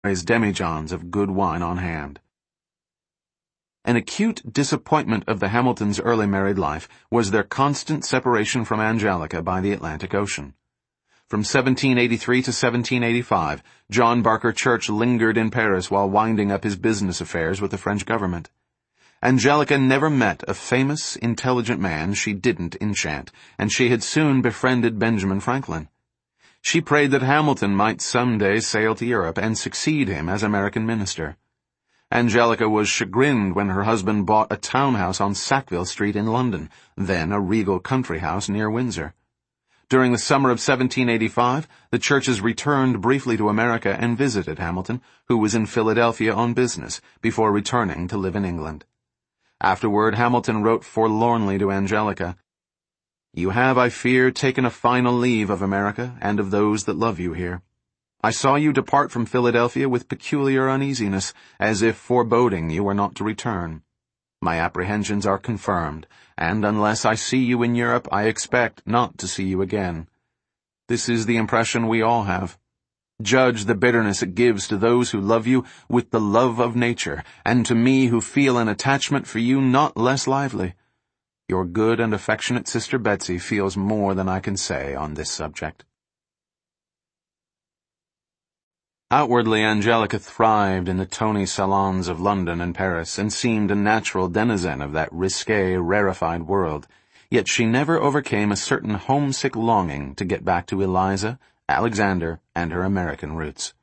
demijohns of good wine on hand. An acute disappointment of the Hamiltons' early married life was their constant separation from Angelica by the Atlantic Ocean. From 1783 to 1785, John Barker Church lingered in Paris while winding up his business affairs with the French government. Angelica never met a famous, intelligent man she didn't enchant, and she had soon befriended Benjamin Franklin. She prayed that Hamilton might someday sail to Europe and succeed him as American minister. Angelica was chagrined when her husband bought a townhouse on Sackville Street in London, then a regal country house near Windsor. During the summer of 1785, the Churches returned briefly to America and visited Hamilton, who was in Philadelphia on business, before returning to live in England. Afterward, Hamilton wrote forlornly to Angelica, "You have, I fear, taken a final leave of America and of those that love you here. I saw you depart from Philadelphia with peculiar uneasiness, as if foreboding you were not to return. My apprehensions are confirmed, and unless I see you in Europe, I expect not to see you again. This is the impression we all have. Judge the bitterness it gives to those who love you with the love of nature, and to me who feel an attachment for you not less lively. Your good and affectionate sister Betsy feels more than I can say on this subject." Outwardly, Angelica thrived in the tony salons of London and Paris and seemed a natural denizen of that risque, rarefied world, yet she never overcame a certain homesick longing to get back to Eliza, Alexander, and her American roots.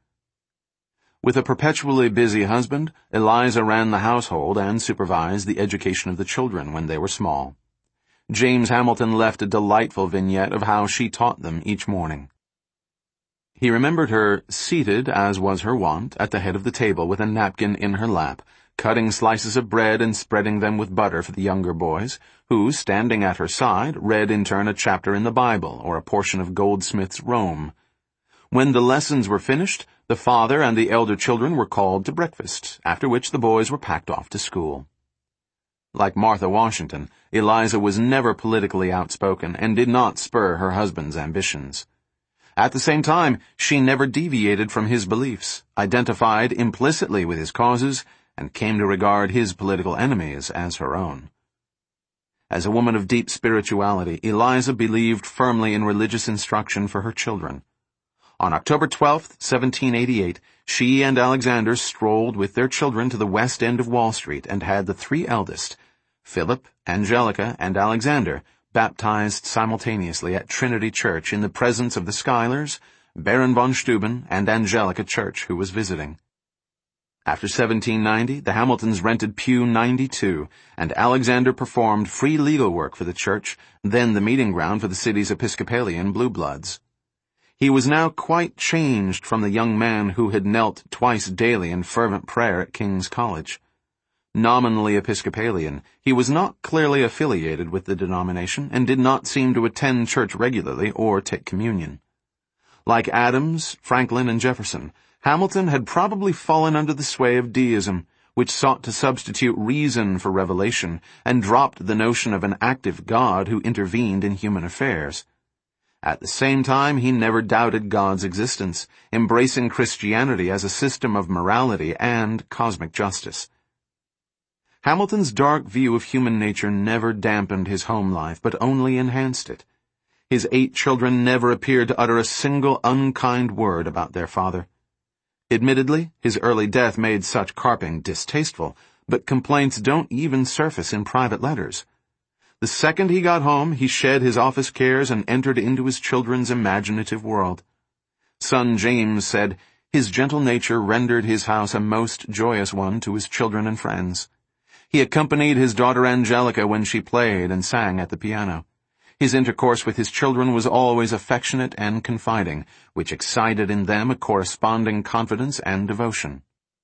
With a perpetually busy husband, Eliza ran the household and supervised the education of the children when they were small. James Hamilton left a delightful vignette of how she taught them each morning. He remembered her seated, as was her wont, at the head of the table with a napkin in her lap, cutting slices of bread and spreading them with butter for the younger boys, who, standing at her side, read in turn a chapter in the Bible or a portion of Goldsmith's Rome. When the lessons were finished, the father and the elder children were called to breakfast, after which the boys were packed off to school. Like Martha Washington, Eliza was never politically outspoken and did not spur her husband's ambitions. At the same time, she never deviated from his beliefs, identified implicitly with his causes, and came to regard his political enemies as her own. As a woman of deep spirituality, Eliza believed firmly in religious instruction for her children. On October 12, 1788, she and Alexander strolled with their children to the west end of Wall Street and had the three eldest, Philip, Angelica, and Alexander, baptized simultaneously at Trinity Church in the presence of the Schuylers, Baron von Steuben, and Angelica Church, who was visiting. After 1790, the Hamiltons rented Pew 92, and Alexander performed free legal work for the church, then the meeting ground for the city's Episcopalian Blue Bloods. He was now quite changed from the young man who had knelt twice daily in fervent prayer at King's College. Nominally Episcopalian, he was not clearly affiliated with the denomination and did not seem to attend church regularly or take communion. Like Adams, Franklin, and Jefferson, Hamilton had probably fallen under the sway of deism, which sought to substitute reason for revelation and dropped the notion of an active God who intervened in human affairs. At the same time, he never doubted God's existence, embracing Christianity as a system of morality and cosmic justice. Hamilton's dark view of human nature never dampened his home life, but only enhanced it. His 8 children never appeared to utter a single unkind word about their father. Admittedly, his early death made such carping distasteful, but complaints don't even surface in private letters. The second he got home, he shed his office cares and entered into his children's imaginative world. Son James said, "His gentle nature rendered his house a most joyous one to his children and friends." He accompanied his daughter Angelica when she played and sang at the piano. His intercourse with his children was always affectionate and confiding, which excited in them a corresponding confidence and devotion.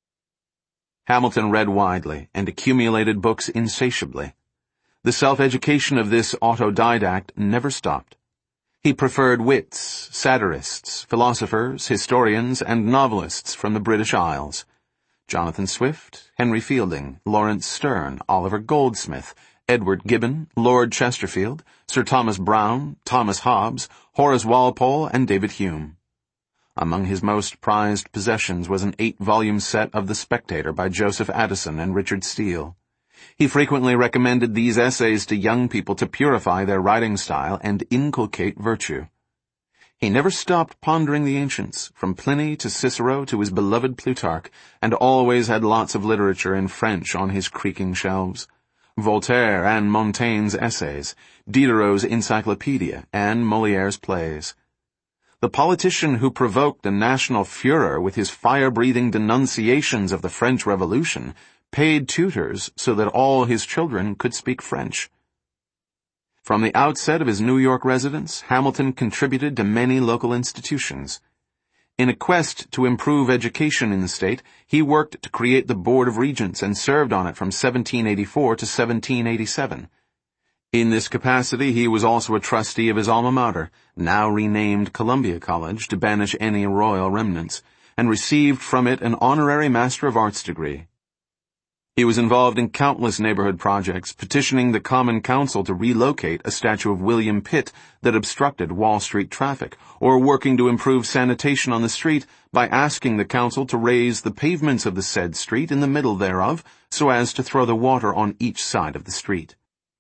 Hamilton read widely and accumulated books insatiably. The self-education of this autodidact never stopped. He preferred wits, satirists, philosophers, historians, and novelists from the British Isles. Jonathan Swift, Henry Fielding, Lawrence Sterne, Oliver Goldsmith, Edward Gibbon, Lord Chesterfield, Sir Thomas Browne, Thomas Hobbes, Horace Walpole, and David Hume. Among his most prized possessions was an 8-volume set of The Spectator by Joseph Addison and Richard Steele. He frequently recommended these essays to young people to purify their writing style and inculcate virtue. He never stopped pondering the ancients, from Pliny to Cicero to his beloved Plutarch, and always had lots of literature in French on his creaking shelves. Voltaire and Montaigne's essays, Diderot's Encyclopedia, and Molière's plays. The politician who provoked a national furor with his fire-breathing denunciations of the French Revolution paid tutors so that all his children could speak French. From the outset of his New York residence, Hamilton contributed to many local institutions. In a quest to improve education in the state, he worked to create the Board of Regents and served on it from 1784 to 1787. In this capacity, he was also a trustee of his alma mater, now renamed Columbia College to banish any royal remnants, and received from it an honorary Master of Arts degree. He was involved in countless neighborhood projects, petitioning the Common Council to relocate a statue of William Pitt that obstructed Wall Street traffic, or working to improve sanitation on the street by asking the council to raise the pavements of the said street in the middle thereof so as to throw the water on each side of the street.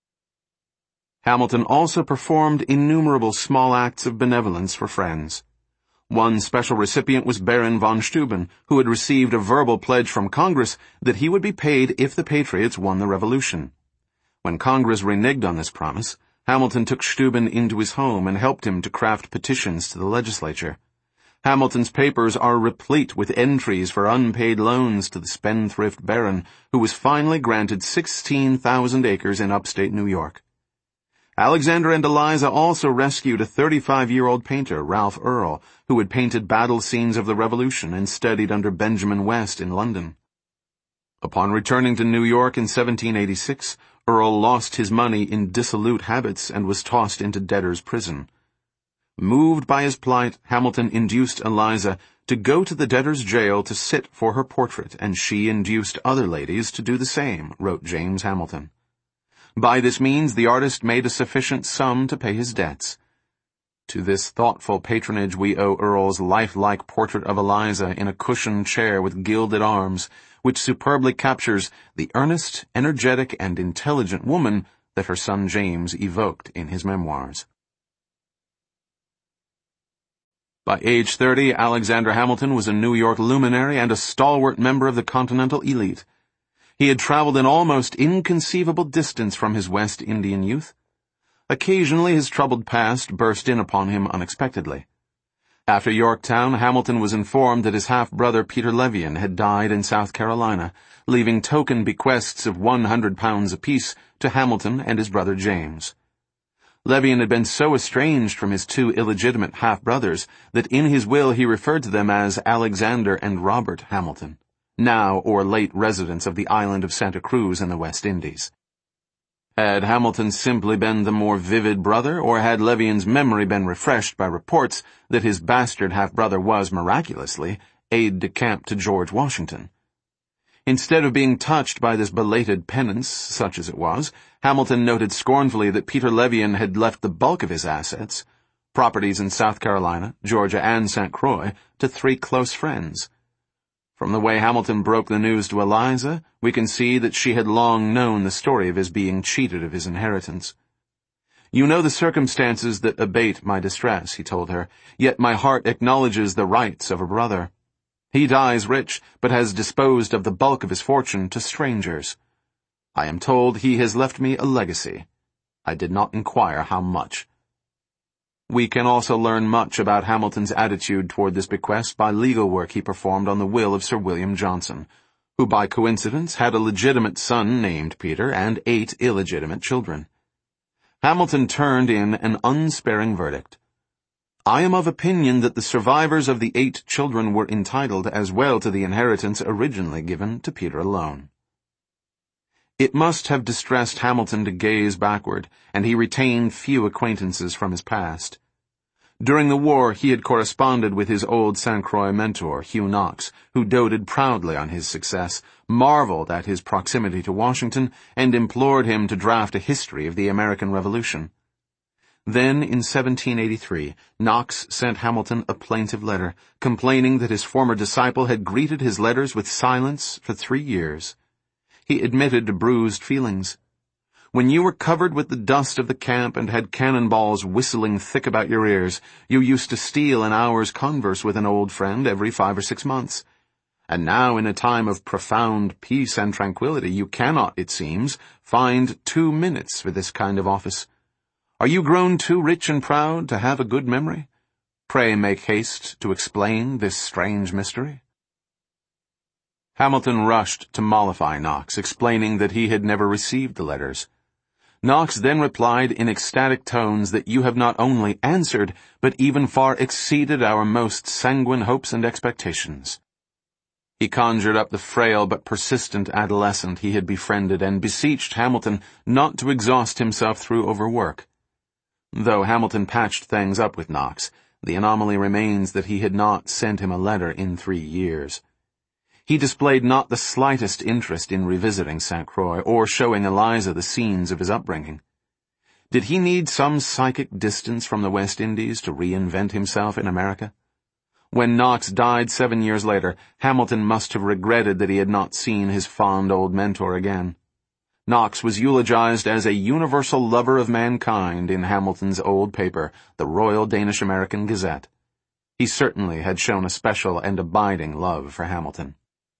Hamilton also performed innumerable small acts of benevolence for friends. One special recipient was Baron von Steuben, who had received a verbal pledge from Congress that he would be paid if the Patriots won the Revolution. When Congress reneged on this promise, Hamilton took Steuben into his home and helped him to craft petitions to the legislature. Hamilton's papers are replete with entries for unpaid loans to the spendthrift baron, who was finally granted 16,000 acres in upstate New York. Alexander and Eliza also rescued a 35-year-old painter, Ralph Earl, who had painted battle scenes of the Revolution and studied under Benjamin West in London. Upon returning to New York in 1786, Earl lost his money in dissolute habits and was tossed into debtor's prison. Moved by his plight, Hamilton induced Eliza to go to the debtor's jail to sit for her portrait, and she induced other ladies to do the same, wrote James Hamilton. By this means the artist made a sufficient sum to pay his debts. To this thoughtful patronage we owe Earl's lifelike portrait of Eliza in a cushioned chair with gilded arms, which superbly captures the earnest, energetic, and intelligent woman that her son James evoked in his memoirs. By age 30, Alexander Hamilton was a New York luminary and a stalwart member of the continental elite. He had traveled an almost inconceivable distance from his West Indian youth. Occasionally his troubled past burst in upon him unexpectedly. After Yorktown, Hamilton was informed that his half-brother Peter Levian had died in South Carolina, leaving token bequests of £100 apiece to Hamilton and his brother James. Levian had been so estranged from his two illegitimate half-brothers that in his will he referred to them as Alexander and Robert Hamilton, now or late residents of the island of Santa Cruz in the West Indies. Had Hamilton simply been the more vivid brother, or had Levian's memory been refreshed by reports that his bastard half-brother was, miraculously, aide-de-camp to George Washington? Instead of being touched by this belated penance, such as it was, Hamilton noted scornfully that Peter Levian had left the bulk of his assets, properties in South Carolina, Georgia, and St. Croix, to 3 close friends. From the way Hamilton broke the news to Eliza, we can see that she had long known the story of his being cheated of his inheritance. "You know the circumstances that abate my distress," he told her, "yet my heart acknowledges the rights of a brother. He dies rich, but has disposed of the bulk of his fortune to strangers. I am told he has left me a legacy. I did not inquire how much." We can also learn much about Hamilton's attitude toward this bequest by legal work he performed on the will of Sir William Johnson, who by coincidence had a legitimate son named Peter and 8 illegitimate children. Hamilton turned in an unsparing verdict. "I am of opinion that the survivors of the 8 children were entitled as well to the inheritance originally given to Peter alone." It must have distressed Hamilton to gaze backward, and he retained few acquaintances from his past. During the war, he had corresponded with his old St. Croix mentor, Hugh Knox, who doted proudly on his success, marveled at his proximity to Washington, and implored him to draft a history of the American Revolution. Then, in 1783, Knox sent Hamilton a plaintive letter, complaining that his former disciple had greeted his letters with silence for 3 years. He admitted bruised feelings. "When you were covered with the dust of the camp and had cannonballs whistling thick about your ears, you used to steal an hour's converse with an old friend every 5 or 6 months. And now, in a time of profound peace and tranquility, you cannot, it seems, find 2 minutes for this kind of office. Are you grown too rich and proud to have a good memory? Pray make haste to explain this strange mystery." Hamilton rushed to mollify Knox, explaining that he had never received the letters. Knox then replied in ecstatic tones that you have not only answered, but even far exceeded our most sanguine hopes and expectations. He conjured up the frail but persistent adolescent he had befriended and beseeched Hamilton not to exhaust himself through overwork. Though Hamilton patched things up with Knox, the anomaly remains that he had not sent him a letter in 3 years. He displayed not the slightest interest in revisiting St. Croix or showing Eliza the scenes of his upbringing. Did he need some psychic distance from the West Indies to reinvent himself in America? When Knox died 7 years later, Hamilton must have regretted that he had not seen his fond old mentor again. Knox was eulogized as a universal lover of mankind in Hamilton's old paper, the Royal Danish American Gazette. He certainly had shown a special and abiding love for Hamilton.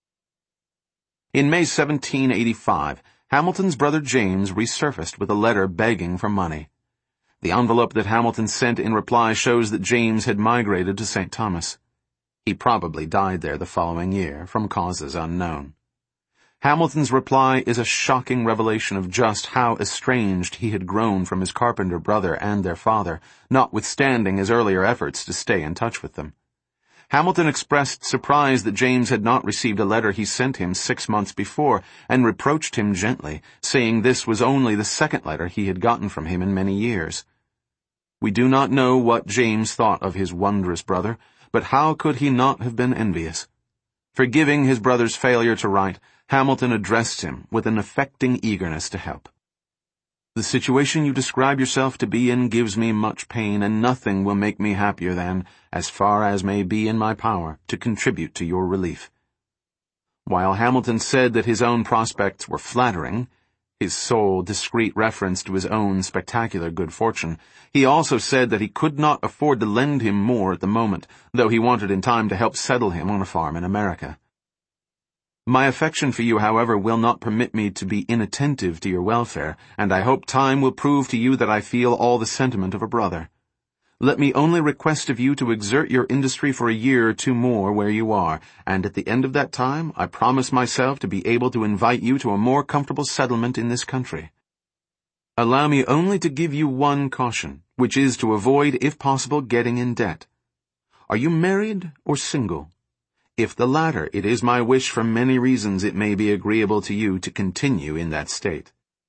In May 1785, Hamilton's brother James resurfaced with a letter begging for money. The envelope that Hamilton sent in reply shows that James had migrated to St. Thomas. He probably died there the following year, from causes unknown. Hamilton's reply is a shocking revelation of just how estranged he had grown from his carpenter brother and their father, notwithstanding his earlier efforts to stay in touch with them. Hamilton expressed surprise that James had not received a letter he sent him 6 months before, and reproached him gently, saying this was only the second letter he had gotten from him in many years. We do not know what James thought of his wondrous brother, but how could he not have been envious? Forgiving his brother's failure to write, Hamilton addressed him with an affecting eagerness to help. "The situation you describe yourself to be in gives me much pain, and nothing will make me happier than, as far as may be in my power, to contribute to your relief." While Hamilton said that his own prospects were flattering, his sole discreet reference to his own spectacular good fortune, he also said that he could not afford to lend him more at the moment, though he wanted in time to help settle him on a farm in America. "My affection for you, however, will not permit me to be inattentive to your welfare, and I hope time will prove to you that I feel all the sentiment of a brother. Let me only request of you to exert your industry for a year or 2 more where you are, and at the end of that time I promise myself to be able to invite you to a more comfortable settlement in this country. Allow me only to give you one caution, which is to avoid, if possible, getting in debt. Are you married or single? If the latter, it is my wish for many reasons it may be agreeable to you to continue in that state."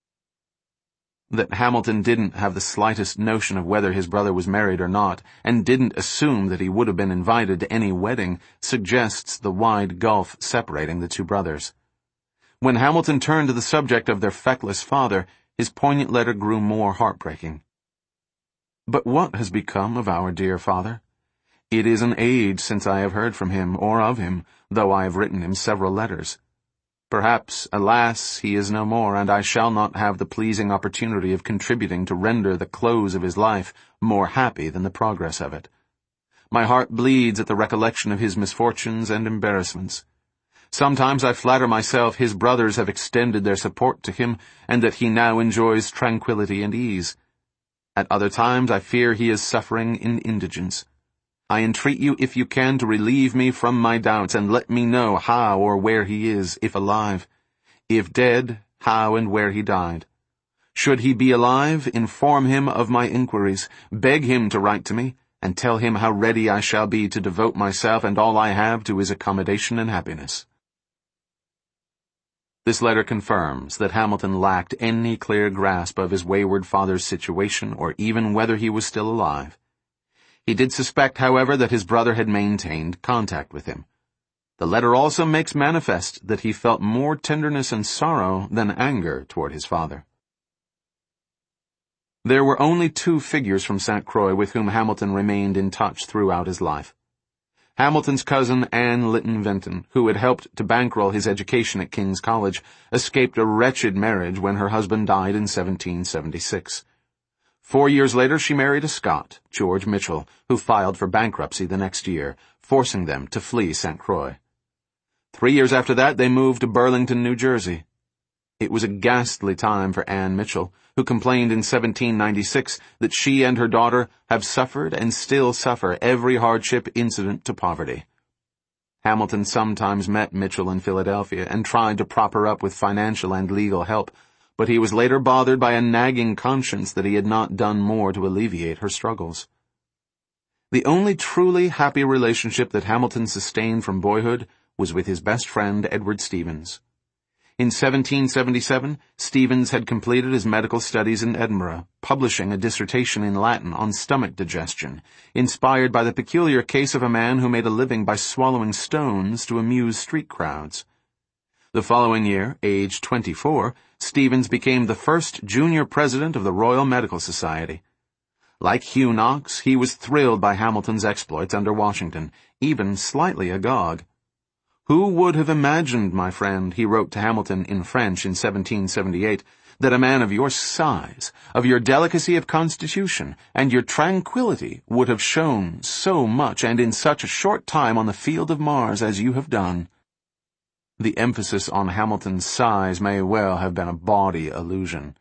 That Hamilton didn't have the slightest notion of whether his brother was married or not, and didn't assume that he would have been invited to any wedding, suggests the wide gulf separating the 2 brothers. When Hamilton turned to the subject of their feckless father, his poignant letter grew more heartbreaking. "But what has become of our dear father? It is an age since I have heard from him or of him, though I have written him several letters. Perhaps, alas, he is no more, and I shall not have the pleasing opportunity of contributing to render the close of his life more happy than the progress of it. My heart bleeds at the recollection of his misfortunes and embarrassments. Sometimes I flatter myself his brothers have extended their support to him, and that he now enjoys tranquility and ease. At other times I fear he is suffering in indigence. I entreat you, if you can, to relieve me from my doubts, and let me know how or where he is, if alive. If dead, how and where he died. Should he be alive, inform him of my inquiries, beg him to write to me, and tell him how ready I shall be to devote myself and all I have to his accommodation and happiness." This letter confirms that Hamilton lacked any clear grasp of his wayward father's situation, or even whether he was still alive. He did suspect, however, that his brother had maintained contact with him. The letter also makes manifest that he felt more tenderness and sorrow than anger toward his father. There were only two figures from St. Croix with whom Hamilton remained in touch throughout his life. Hamilton's cousin Anne Lytton Vinton, who had helped to bankroll his education at King's College, escaped a wretched marriage when her husband died in 1776. 4 years later she married a Scot, George Mitchell, who filed for bankruptcy the next year, forcing them to flee St. Croix. 3 years after that they moved to Burlington, New Jersey. It was a ghastly time for Anne Mitchell, who complained in 1796 that she and her daughter have suffered and still suffer every hardship incident to poverty. Hamilton sometimes met Mitchell in Philadelphia and tried to prop her up with financial and legal help, but he was later bothered by a nagging conscience that he had not done more to alleviate her struggles. The only truly happy relationship that Hamilton sustained from boyhood was with his best friend Edward Stevens. In 1777, Stevens had completed his medical studies in Edinburgh, publishing a dissertation in Latin on stomach digestion, inspired by the peculiar case of a man who made a living by swallowing stones to amuse street crowds. The following year, aged 24, Stevens became the first junior president of the Royal Medical Society. Like Hugh Knox, he was thrilled by Hamilton's exploits under Washington, even slightly agog. "Who would have imagined, my friend," he wrote to Hamilton in French in 1778, "that a man of your size, of your delicacy of constitution, and your tranquillity would have shown so much and in such a short time on the field of Mars as you have done?" The emphasis on Hamilton's size may well have been a bawdy allusion.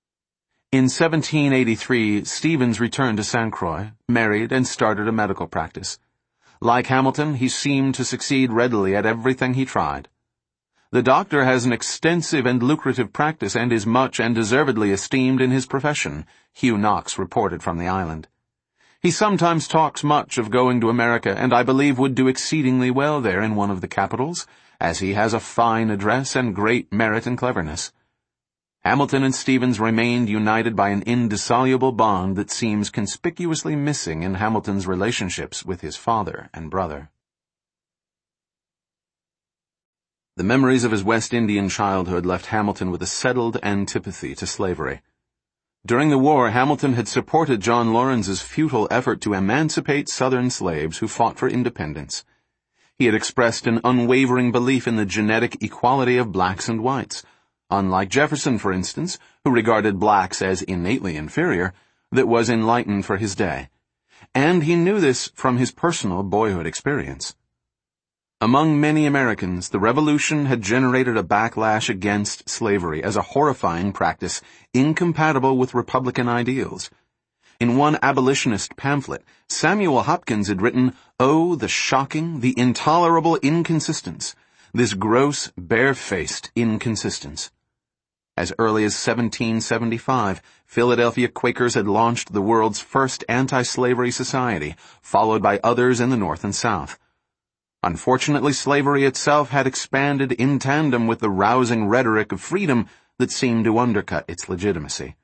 In 1783, Stevens returned to St. Croix, married, and started a medical practice. Like Hamilton, he seemed to succeed readily at everything he tried. "The doctor has an extensive and lucrative practice and is much and deservedly esteemed in his profession," Hugh Knox reported from the island. "He sometimes talks much of going to America, and I believe would do exceedingly well there in one of the capitals, as he has a fine address and great merit and cleverness." Hamilton and Stevens remained united by an indissoluble bond that seems conspicuously missing in Hamilton's relationships with his father and brother. The memories of his West Indian childhood left Hamilton with a settled antipathy to slavery. During the war, Hamilton had supported John Lawrence's futile effort to emancipate Southern slaves who fought for independence. He had expressed an unwavering belief in the genetic equality of blacks and whites, unlike Jefferson, for instance, who regarded blacks as innately inferior, that was enlightened for his day. And he knew this from his personal boyhood experience. Among many Americans, the Revolution had generated a backlash against slavery as a horrifying practice incompatible with Republican ideals. In one abolitionist pamphlet, Samuel Hopkins had written, "Oh, the shocking, the intolerable inconsistence, this gross, barefaced inconsistence." As early as 1775, Philadelphia Quakers had launched the world's first anti-slavery society, followed by others in the North and South. Unfortunately, slavery itself had expanded in tandem with the rousing rhetoric of freedom that seemed to undercut its legitimacy.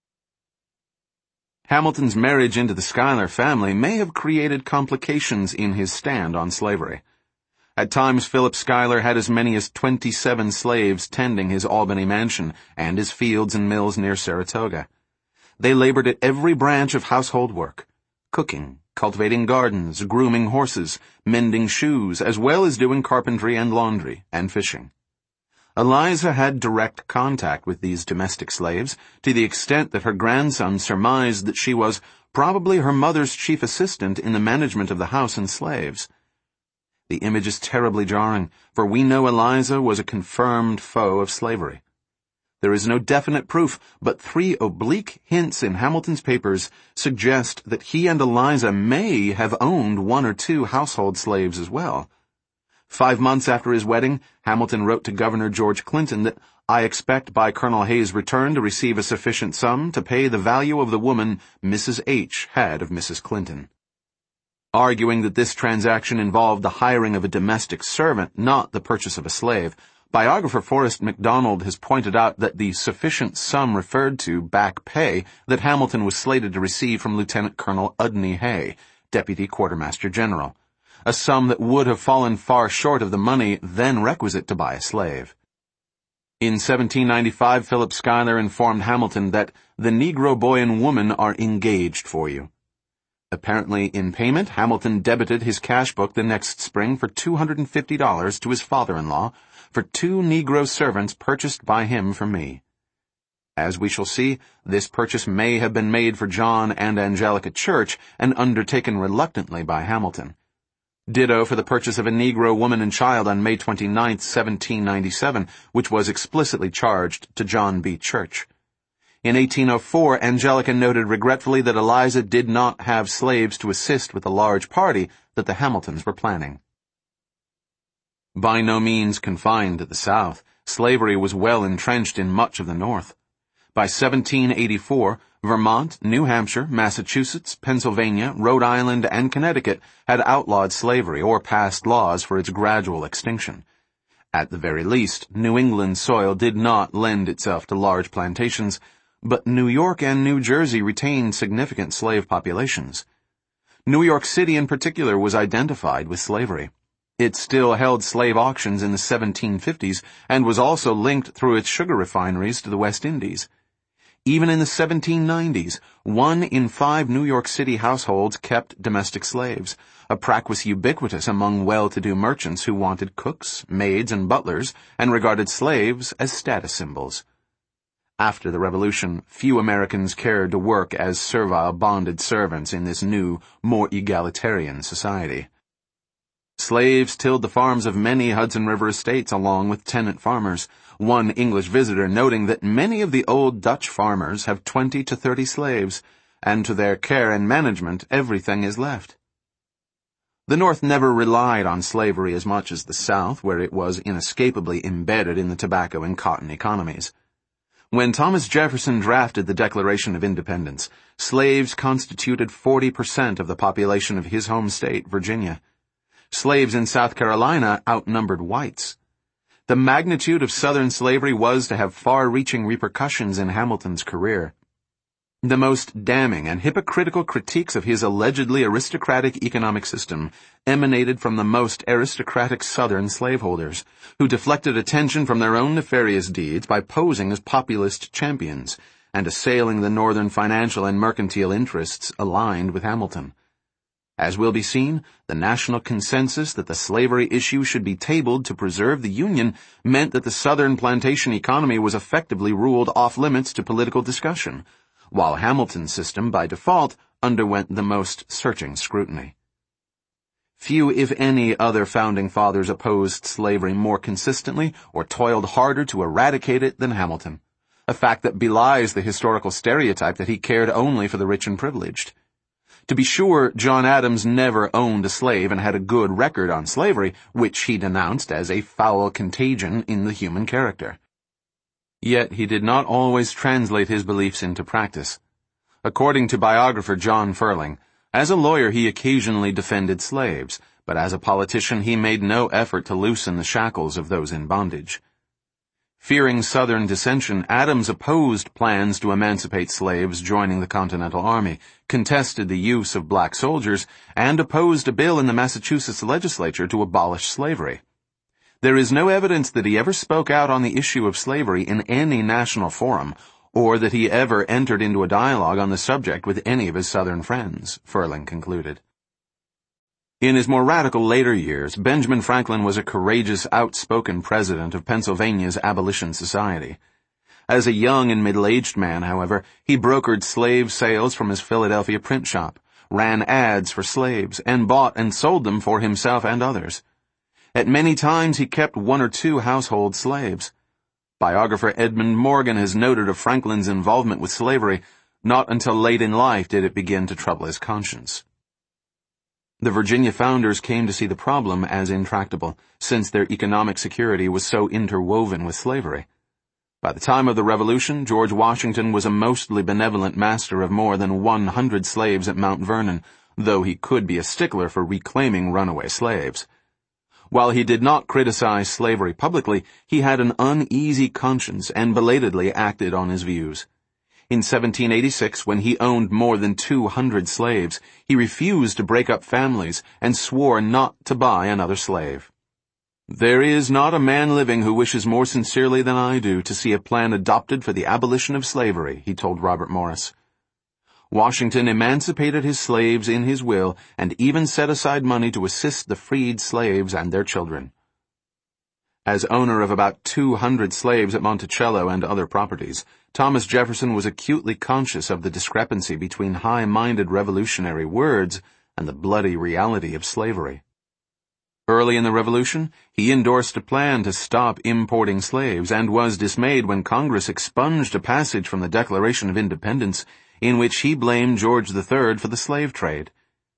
Hamilton's marriage into the Schuyler family may have created complications in his stand on slavery. At times, Philip Schuyler had as many as 27 slaves tending his Albany mansion and his fields and mills near Saratoga. They labored at every branch of household work: cooking, cultivating gardens, grooming horses, mending shoes, as well as doing carpentry and laundry, and fishing. Eliza had direct contact with these domestic slaves, to the extent that her grandson surmised that she was probably her mother's chief assistant in the management of the house and slaves. The image is terribly jarring, for we know Eliza was a confirmed foe of slavery. There is no definite proof, but 3 oblique hints in Hamilton's papers suggest that he and Eliza may have owned 1 or 2 household slaves as well. 5 months after his wedding, Hamilton wrote to Governor George Clinton that, "I expect by Colonel Hayes' return to receive a sufficient sum to pay the value of the woman Mrs. H. had of Mrs. Clinton." Arguing that this transaction involved the hiring of a domestic servant, not the purchase of a slave, biographer Forrest MacDonald has pointed out that the sufficient sum referred to back pay that Hamilton was slated to receive from Lieutenant Colonel Udney Hay, Deputy Quartermaster General, a sum that would have fallen far short of the money then requisite to buy a slave. In 1795, Philip Schuyler informed Hamilton that the Negro boy and woman are engaged for you. Apparently, in payment, Hamilton debited his cash book the next spring for $250 to his father-in-law for 2 Negro servants purchased by him for me. As we shall see, this purchase may have been made for John and Angelica Church and undertaken reluctantly by Hamilton. Ditto for the purchase of a Negro woman and child on May 29, 1797, which was explicitly charged to John B. Church. In 1804, Angelica noted regretfully that Eliza did not have slaves to assist with the large party that the Hamiltons were planning. By no means confined to the South, slavery was well entrenched in much of the North. By 1784, Vermont, New Hampshire, Massachusetts, Pennsylvania, Rhode Island, and Connecticut had outlawed slavery or passed laws for its gradual extinction. At the very least, New England soil did not lend itself to large plantations, but New York and New Jersey retained significant slave populations. New York City in particular was identified with slavery. It still held slave auctions in the 1750s and was also linked through its sugar refineries to the West Indies. Even in the 1790s, 1 in 5 New York City households kept domestic slaves, a practice ubiquitous among well-to-do merchants who wanted cooks, maids, and butlers, and regarded slaves as status symbols. After the Revolution, few Americans cared to work as servile bonded servants in this new, more egalitarian society. Slaves tilled the farms of many Hudson River estates along with tenant farmers, one English visitor noting that many of the old Dutch farmers have 20 to 30 slaves, and to their care and management everything is left. The North never relied on slavery as much as the South, where it was inescapably embedded in the tobacco and cotton economies. When Thomas Jefferson drafted the Declaration of Independence, slaves constituted 40% of the population of his home state, Virginia. Slaves in South Carolina outnumbered whites. The magnitude of Southern slavery was to have far-reaching repercussions in Hamilton's career. The most damning and hypocritical critiques of his allegedly aristocratic economic system emanated from the most aristocratic Southern slaveholders, who deflected attention from their own nefarious deeds by posing as populist champions and assailing the Northern financial and mercantile interests aligned with Hamilton. As will be seen, the national consensus that the slavery issue should be tabled to preserve the Union meant that the Southern plantation economy was effectively ruled off-limits to political discussion, while Hamilton's system, by default, underwent the most searching scrutiny. Few, if any, other founding fathers opposed slavery more consistently or toiled harder to eradicate it than Hamilton, a fact that belies the historical stereotype that he cared only for the rich and privileged. To be sure, John Adams never owned a slave and had a good record on slavery, which he denounced as a foul contagion in the human character. Yet he did not always translate his beliefs into practice. According to biographer John Ferling, as a lawyer he occasionally defended slaves, but as a politician he made no effort to loosen the shackles of those in bondage. Fearing Southern dissension, Adams opposed plans to emancipate slaves joining the Continental Army, contested the use of black soldiers, and opposed a bill in the Massachusetts legislature to abolish slavery. There is no evidence that he ever spoke out on the issue of slavery in any national forum, or that he ever entered into a dialogue on the subject with any of his Southern friends, Ferling concluded. In his more radical later years, Benjamin Franklin was a courageous, outspoken president of Pennsylvania's Abolition Society. As a young and middle-aged man, however, he brokered slave sales from his Philadelphia print shop, ran ads for slaves, and bought and sold them for himself and others. At many times he kept 1 or 2 household slaves. Biographer Edmund Morgan has noted of Franklin's involvement with slavery. Not until late in life did it begin to trouble his conscience. The Virginia founders came to see the problem as intractable, since their economic security was so interwoven with slavery. By the time of the Revolution, George Washington was a mostly benevolent master of more than 100 slaves at Mount Vernon, though he could be a stickler for reclaiming runaway slaves. While he did not criticize slavery publicly, he had an uneasy conscience and belatedly acted on his views. In 1786, when he owned more than 200 slaves, he refused to break up families and swore not to buy another slave. "There is not a man living who wishes more sincerely than I do to see a plan adopted for the abolition of slavery," he told Robert Morris. Washington emancipated his slaves in his will and even set aside money to assist the freed slaves and their children. As owner of about 200 slaves at Monticello and other properties, Thomas Jefferson was acutely conscious of the discrepancy between high-minded revolutionary words and the bloody reality of slavery. Early in the Revolution, he endorsed a plan to stop importing slaves and was dismayed when Congress expunged a passage from the Declaration of Independence in which he blamed George III for the slave trade.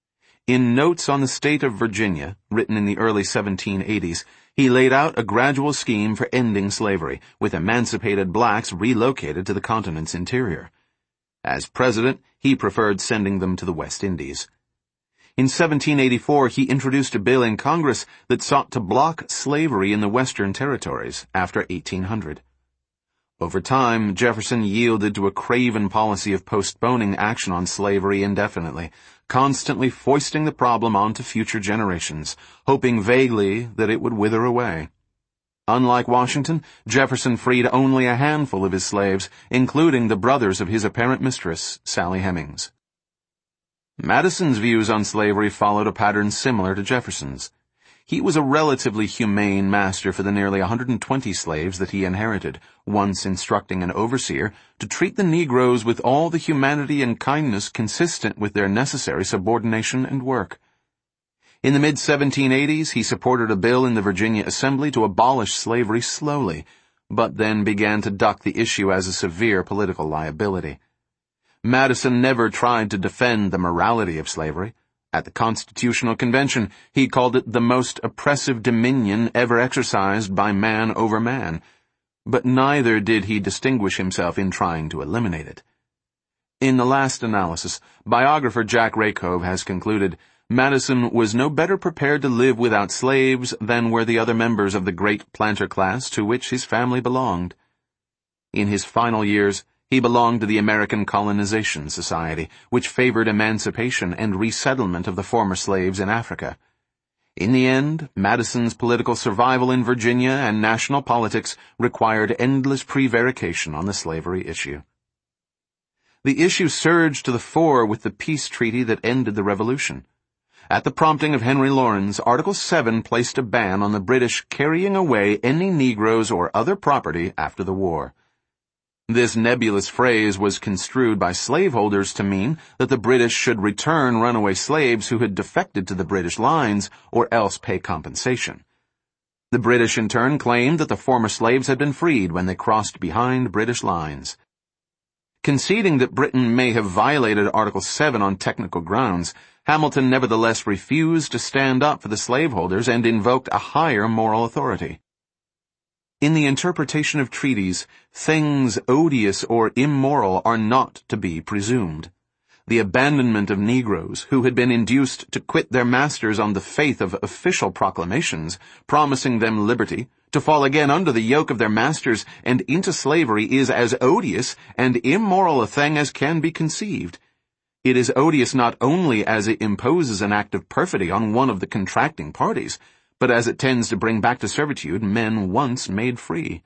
In Notes on the State of Virginia, written in the early 1780s, he laid out a gradual scheme for ending slavery, with emancipated blacks relocated to the continent's interior. As president, he preferred sending them to the West Indies. In 1784, he introduced a bill in Congress that sought to block slavery in the Western territories after 1800. Over time, Jefferson yielded to a craven policy of postponing action on slavery indefinitely, constantly foisting the problem onto future generations, hoping vaguely that it would wither away. Unlike Washington, Jefferson freed only a handful of his slaves, including the brothers of his apparent mistress, Sally Hemings. Madison's views on slavery followed a pattern similar to Jefferson's. He was a relatively humane master for the nearly 120 slaves that he inherited, once instructing an overseer to treat the Negroes with all the humanity and kindness consistent with their necessary subordination and work. In the mid-1780s, he supported a bill in the Virginia Assembly to abolish slavery slowly, but then began to duck the issue as a severe political liability. Madison never tried to defend the morality of slavery. At the Constitutional Convention, he called it the most oppressive dominion ever exercised by man over man, but neither did he distinguish himself in trying to eliminate it. In the last analysis, biographer Jack Rakove has concluded, Madison was no better prepared to live without slaves than were the other members of the great planter class to which his family belonged. In his final years, he belonged to the American Colonization Society, which favored emancipation and resettlement of the former slaves in Africa. In the end, Madison's political survival in Virginia and national politics required endless prevarication on the slavery issue. The issue surged to the fore with the peace treaty that ended the Revolution. At the prompting of Henry Laurens, Article 7 placed a ban on the British carrying away any Negroes or other property after the war. This nebulous phrase was construed by slaveholders to mean that the British should return runaway slaves who had defected to the British lines or else pay compensation. The British in turn claimed that the former slaves had been freed when they crossed behind British lines. Conceding that Britain may have violated Article 7 on technical grounds, Hamilton nevertheless refused to stand up for the slaveholders and invoked a higher moral authority. In the interpretation of treaties, things odious or immoral are not to be presumed. The abandonment of Negroes, who had been induced to quit their masters on the faith of official proclamations, promising them liberty, to fall again under the yoke of their masters and into slavery is as odious and immoral a thing as can be conceived. It is odious not only as it imposes an act of perfidy on one of the contracting parties, but as it tends to bring back to servitude men once made free.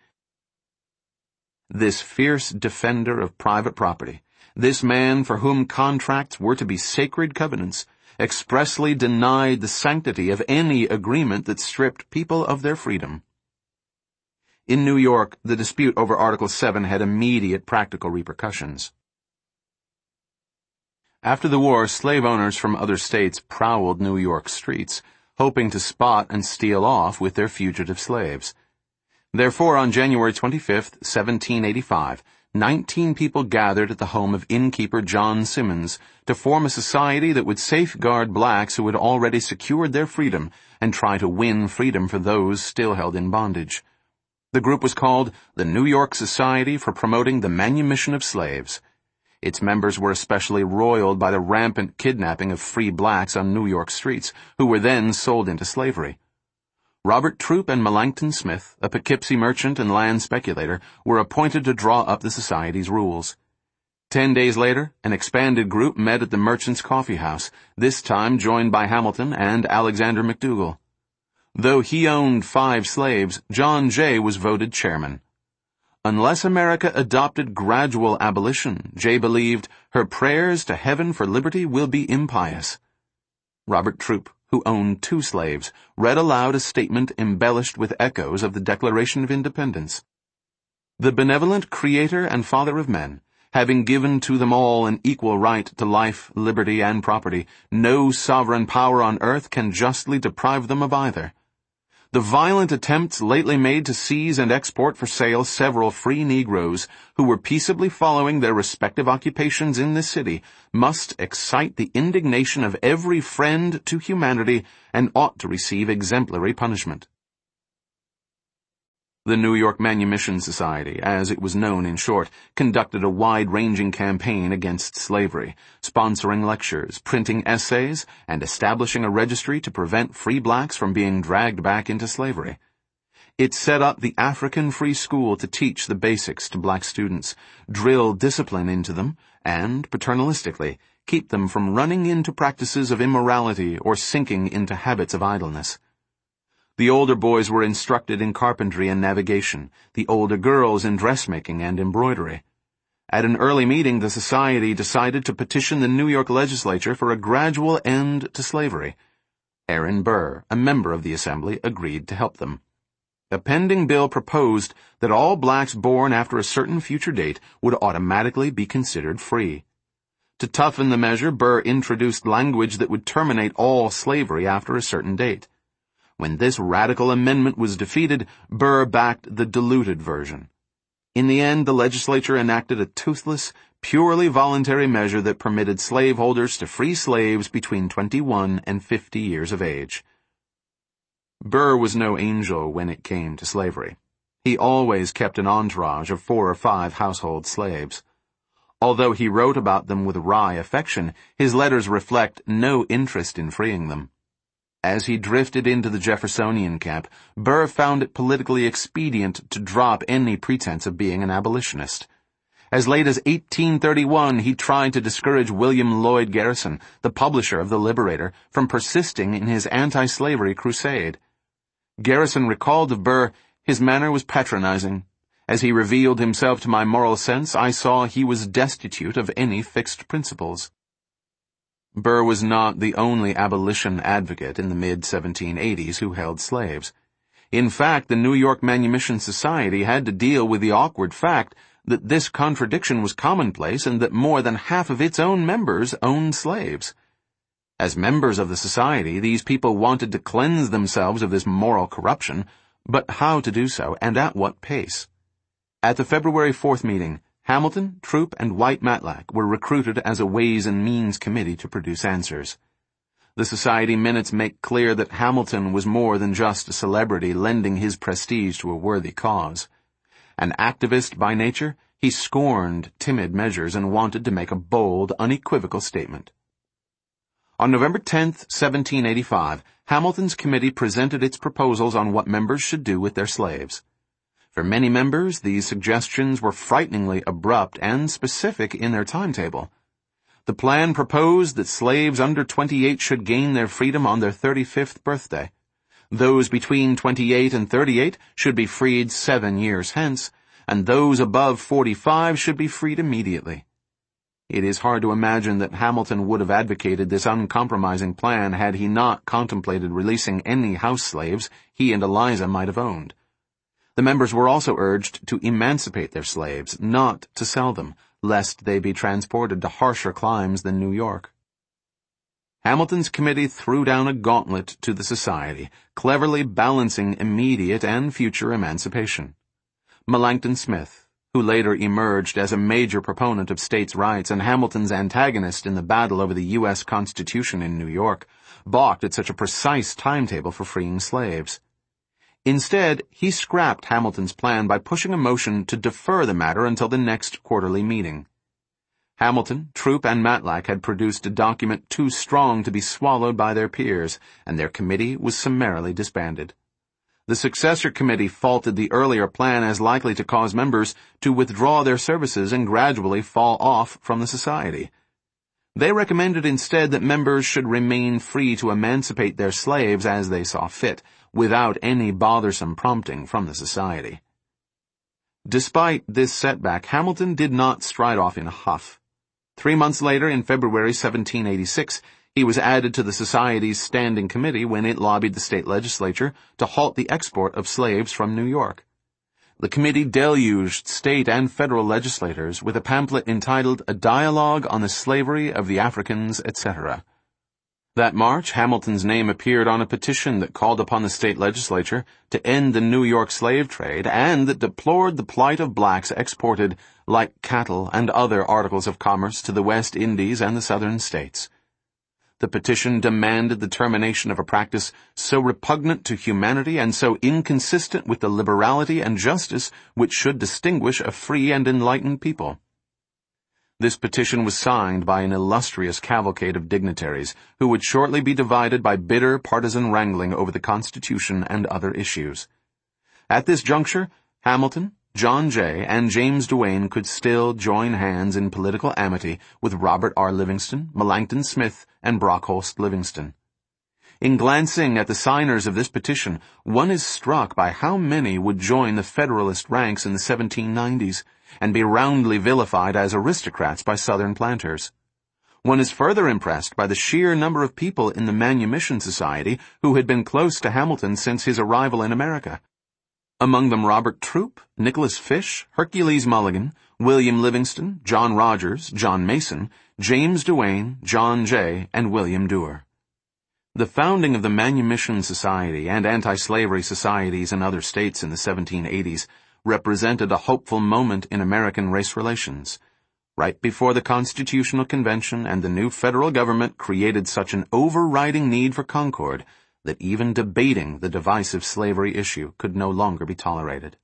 This fierce defender of private property, this man for whom contracts were to be sacred covenants, expressly denied the sanctity of any agreement that stripped people of their freedom. In New York, the dispute over Article 7 had immediate practical repercussions. After the war, slave owners from other states prowled New York streets, hoping to spot and steal off with their fugitive slaves. Therefore, on January 25, 1785, 19 people gathered at the home of innkeeper John Simmons to form a society that would safeguard blacks who had already secured their freedom and try to win freedom for those still held in bondage. The group was called the New York Society for Promoting the Manumission of Slaves. Its members were especially roiled by the rampant kidnapping of free blacks on New York streets, who were then sold into slavery. Robert Troup and Melancton Smith, a Poughkeepsie merchant and land speculator, were appointed to draw up the society's rules. 10 days later, an expanded group met at the Merchants' Coffee House, this time joined by Hamilton and Alexander McDougall. Though he owned 5 slaves, John Jay was voted chairman. Unless America adopted gradual abolition, Jay believed, her prayers to heaven for liberty will be impious. Robert Troup, who owned 2 slaves, read aloud a statement embellished with echoes of the Declaration of Independence. The benevolent Creator and Father of men, having given to them all an equal right to life, liberty, and property, no sovereign power on earth can justly deprive them of either. The violent attempts lately made to seize and export for sale several free Negroes who were peaceably following their respective occupations in this city must excite the indignation of every friend to humanity and ought to receive exemplary punishment. The New York Manumission Society, as it was known in short, conducted a wide-ranging campaign against slavery, sponsoring lectures, printing essays, and establishing a registry to prevent free blacks from being dragged back into slavery. It set up the African Free School to teach the basics to black students, drill discipline into them, and, paternalistically, keep them from running into practices of immorality or sinking into habits of idleness. The older boys were instructed in carpentry and navigation, the older girls in dressmaking and embroidery. At an early meeting, the society decided to petition the New York legislature for a gradual end to slavery. Aaron Burr, a member of the assembly, agreed to help them. A pending bill proposed that all blacks born after a certain future date would automatically be considered free. To toughen the measure, Burr introduced language that would terminate all slavery after a certain date. When this radical amendment was defeated, Burr backed the diluted version. In the end, the legislature enacted a toothless, purely voluntary measure that permitted slaveholders to free slaves between 21 and 50 years of age. Burr was no angel when it came to slavery. He always kept an entourage of 4 or 5 household slaves. Although he wrote about them with wry affection, his letters reflect no interest in freeing them. As he drifted into the Jeffersonian camp, Burr found it politically expedient to drop any pretense of being an abolitionist. As late as 1831, he tried to discourage William Lloyd Garrison, the publisher of The Liberator, from persisting in his anti-slavery crusade. Garrison recalled of Burr, "His manner was patronizing. As he revealed himself to my moral sense, I saw he was destitute of any fixed principles." Burr was not the only abolition advocate in the mid-1780s who held slaves. In fact, the New York Manumission Society had to deal with the awkward fact that this contradiction was commonplace and that more than half of its own members owned slaves. As members of the society, these people wanted to cleanse themselves of this moral corruption, but how to do so, and at what pace? At the February 4th meeting, Hamilton, Troup, and White Matlack were recruited as a Ways and Means Committee to produce answers. The society minutes make clear that Hamilton was more than just a celebrity lending his prestige to a worthy cause. An activist by nature, he scorned timid measures and wanted to make a bold, unequivocal statement. On November 10th, 1785, Hamilton's committee presented its proposals on what members should do with their slaves. For many members, these suggestions were frighteningly abrupt and specific in their timetable. The plan proposed that slaves under 28 should gain their freedom on their 35th birthday. Those between 28 and 38 should be freed 7 years hence, and those above 45 should be freed immediately. It is hard to imagine that Hamilton would have advocated this uncompromising plan had he not contemplated releasing any house slaves he and Eliza might have owned. The members were also urged to emancipate their slaves, not to sell them, lest they be transported to harsher climes than New York. Hamilton's committee threw down a gauntlet to the society, cleverly balancing immediate and future emancipation. Melancton Smith, who later emerged as a major proponent of states' rights and Hamilton's antagonist in the battle over the U.S. Constitution in New York, balked at such a precise timetable for freeing slaves. Instead, he scrapped Hamilton's plan by pushing a motion to defer the matter until the next quarterly meeting. Hamilton, Troup, and Matlack had produced a document too strong to be swallowed by their peers, and their committee was summarily disbanded. The successor committee faulted the earlier plan as likely to cause members to withdraw their services and gradually fall off from the society. They recommended instead that members should remain free to emancipate their slaves as they saw fit, without any bothersome prompting from the society. Despite this setback, Hamilton did not stride off in a huff. 3 months later, in February 1786, he was added to the Society's standing committee when it lobbied the state legislature to halt the export of slaves from New York. The committee deluged state and federal legislators with a pamphlet entitled A Dialogue on the Slavery of the Africans, etc. That March, Hamilton's name appeared on a petition that called upon the state legislature to end the New York slave trade and that deplored the plight of blacks exported, like cattle and other articles of commerce, to the West Indies and the Southern states. The petition demanded the termination of a practice so repugnant to humanity and so inconsistent with the liberality and justice which should distinguish a free and enlightened people. This petition was signed by an illustrious cavalcade of dignitaries who would shortly be divided by bitter partisan wrangling over the Constitution and other issues. At this juncture, Hamilton, John Jay, and James Duane could still join hands in political amity with Robert R. Livingston, Melancton Smith, and Brockholst Livingston. In glancing at the signers of this petition, one is struck by how many would join the Federalist ranks in the 1790s and be roundly vilified as aristocrats by Southern planters. One is further impressed by the sheer number of people in the Manumission Society who had been close to Hamilton since his arrival in America. Among them Robert Troup, Nicholas Fish, Hercules Mulligan, William Livingston, John Rogers, John Mason, James Duane, John Jay, and William Duer. The founding of the Manumission Society and anti-slavery societies in other states in the 1780s represented a hopeful moment in American race relations. Right before the Constitutional Convention and the new federal government created such an overriding need for concord that even debating the divisive slavery issue could no longer be tolerated.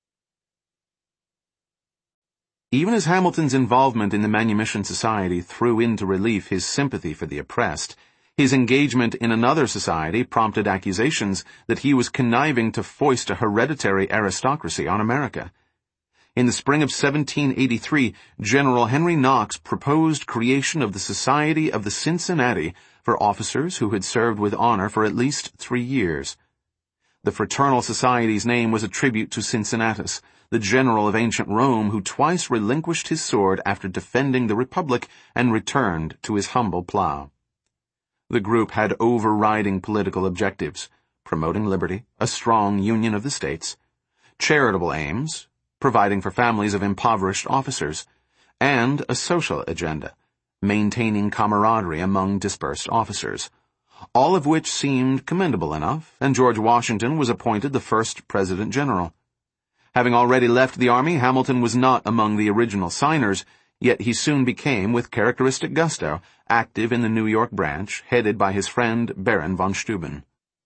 Even as Hamilton's involvement in the Manumission Society threw into relief his sympathy for the oppressed, his engagement in another society prompted accusations that he was conniving to foist a hereditary aristocracy on America. In the spring of 1783, General Henry Knox proposed creation of the Society of the Cincinnati for officers who had served with honor for at least 3 years. The fraternal society's name was a tribute to Cincinnatus, the general of ancient Rome who twice relinquished his sword after defending the Republic and returned to his humble plow. The group had overriding political objectives: promoting liberty, a strong union of the states; charitable aims, providing for families of impoverished officers; and a social agenda, maintaining camaraderie among dispersed officers, all of which seemed commendable enough, and George Washington was appointed the first President General. Having already left the army, Hamilton was not among the original signers, yet he soon became, with characteristic gusto, active in the New York branch, headed by his friend Baron von Steuben.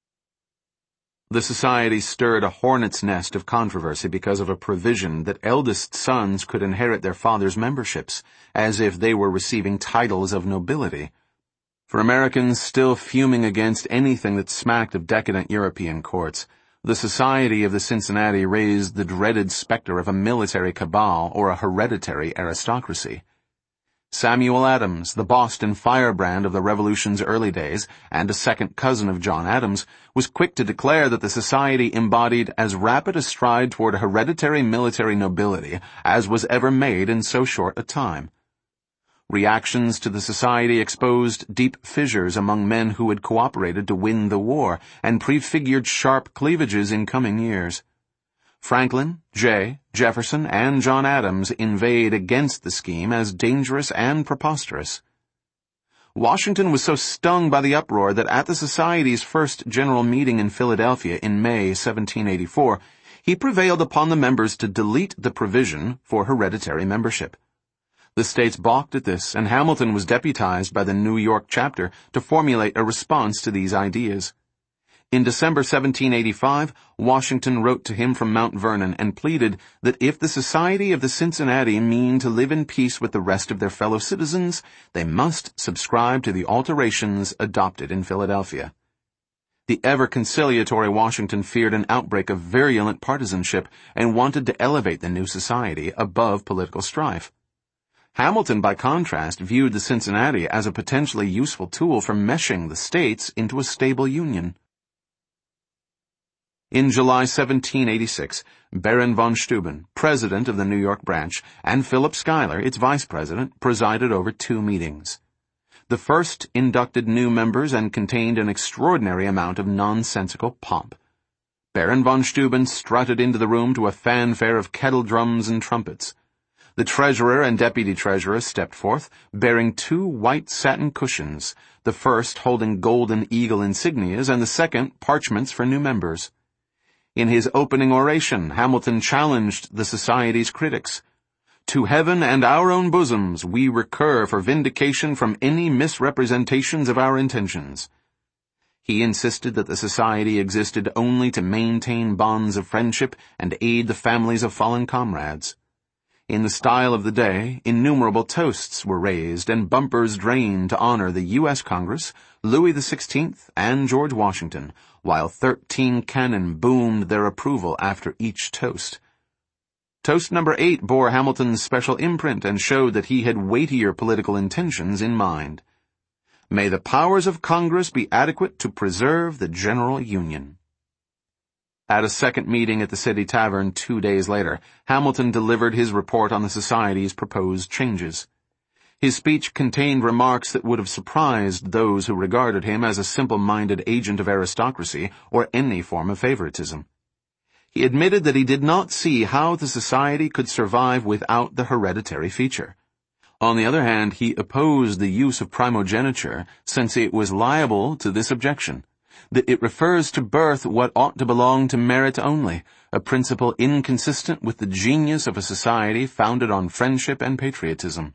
The society stirred a hornet's nest of controversy because of a provision that eldest sons could inherit their father's memberships, as if they were receiving titles of nobility. For Americans still fuming against anything that smacked of decadent European courts, the Society of the Cincinnati raised the dreaded specter of a military cabal or a hereditary aristocracy. Samuel Adams, the Boston firebrand of the Revolution's early days, and a second cousin of John Adams, was quick to declare that the society embodied as rapid a stride toward hereditary military nobility as was ever made in so short a time. Reactions to the society exposed deep fissures among men who had cooperated to win the war and prefigured sharp cleavages in coming years. Franklin, Jay, Jefferson, and John Adams inveighed against the scheme as dangerous and preposterous. Washington was so stung by the uproar that at the Society's first general meeting in Philadelphia in May 1784, he prevailed upon the members to delete the provision for hereditary membership. The states balked at this, and Hamilton was deputized by the New York chapter to formulate a response to these ideas. In December 1785, Washington wrote to him from Mount Vernon and pleaded that if the Society of the Cincinnati mean to live in peace with the rest of their fellow citizens, they must subscribe to the alterations adopted in Philadelphia. The ever-conciliatory Washington feared an outbreak of virulent partisanship and wanted to elevate the new society above political strife. Hamilton, by contrast, viewed the Cincinnati as a potentially useful tool for meshing the states into a stable union. In July 1786, Baron von Steuben, president of the New York branch, and Philip Schuyler, its vice president, presided over 2 meetings. The first inducted new members and contained an extraordinary amount of nonsensical pomp. Baron von Steuben strutted into the room to a fanfare of kettle drums and trumpets. The treasurer and deputy treasurer stepped forth, bearing 2 white satin cushions, the first holding golden eagle insignias and the second parchments for new members. In his opening oration, Hamilton challenged the Society's critics. "To heaven and our own bosoms we recur for vindication from any misrepresentations of our intentions." He insisted that the Society existed only to maintain bonds of friendship and aid the families of fallen comrades. In the style of the day, innumerable toasts were raised and bumpers drained to honor the U.S. Congress, Louis XVI, and George Washington, while 13 cannon boomed their approval after each toast. Toast number 8 bore Hamilton's special imprint and showed that he had weightier political intentions in mind. "May the powers of Congress be adequate to preserve the general union." At a second meeting at the City Tavern 2 days later, Hamilton delivered his report on the Society's proposed changes. His speech contained remarks that would have surprised those who regarded him as a simple-minded agent of aristocracy or any form of favoritism. He admitted that he did not see how the Society could survive without the hereditary feature. On the other hand, he opposed the use of primogeniture, since it was liable to this objection, that it refers to birth what ought to belong to merit only, a principle inconsistent with the genius of a society founded on friendship and patriotism.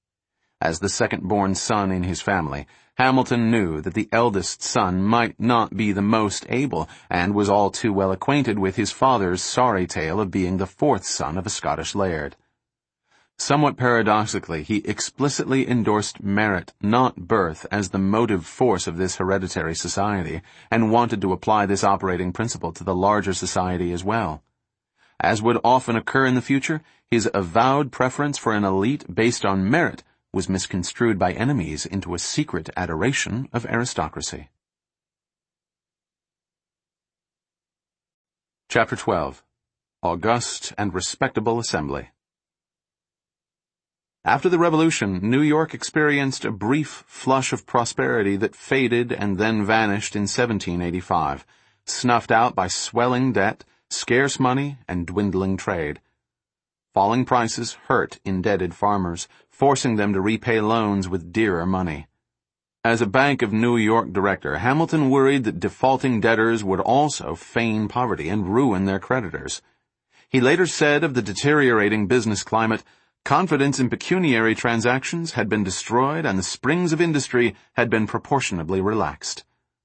As the second-born son in his family, Hamilton knew that the eldest son might not be the most able, and was all too well acquainted with his father's sorry tale of being the 4th son of a Scottish laird. Somewhat paradoxically, he explicitly endorsed merit, not birth, as the motive force of this hereditary society, and wanted to apply this operating principle to the larger society as well. As would often occur in the future, his avowed preference for an elite based on merit was misconstrued by enemies into a secret adoration of aristocracy. Chapter 12. August and Respectable Assembly. After the Revolution, New York experienced a brief flush of prosperity that faded and then vanished in 1785, snuffed out by swelling debt, scarce money, and dwindling trade. Falling prices hurt indebted farmers, forcing them to repay loans with dearer money. As a Bank of New York director, Hamilton worried that defaulting debtors would also feign poverty and ruin their creditors. He later said of the deteriorating business climate, "Confidence in pecuniary transactions had been destroyed and the springs of industry had been proportionably relaxed."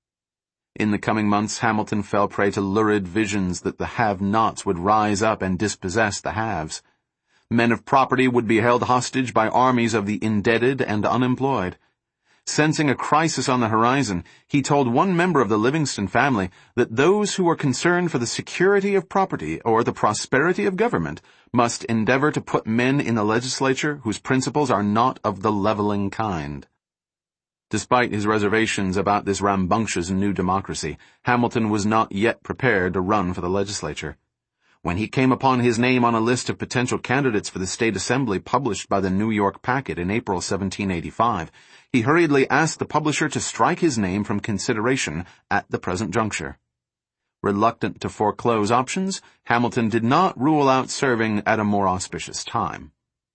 In the coming months, Hamilton fell prey to lurid visions that the have-nots would rise up and dispossess the haves. Men of property would be held hostage by armies of the indebted and unemployed. Sensing a crisis on the horizon, he told one member of the Livingston family that those who were concerned for the security of property or the prosperity of government must endeavor to put men in the legislature whose principles are not of the leveling kind. Despite his reservations about this rambunctious new democracy, Hamilton was not yet prepared to run for the legislature. When he came upon his name on a list of potential candidates for the State Assembly published by the New York Packet in April 1785, he hurriedly asked the publisher to strike his name from consideration at the present juncture. Reluctant to foreclose options, Hamilton did not rule out serving at a more auspicious time.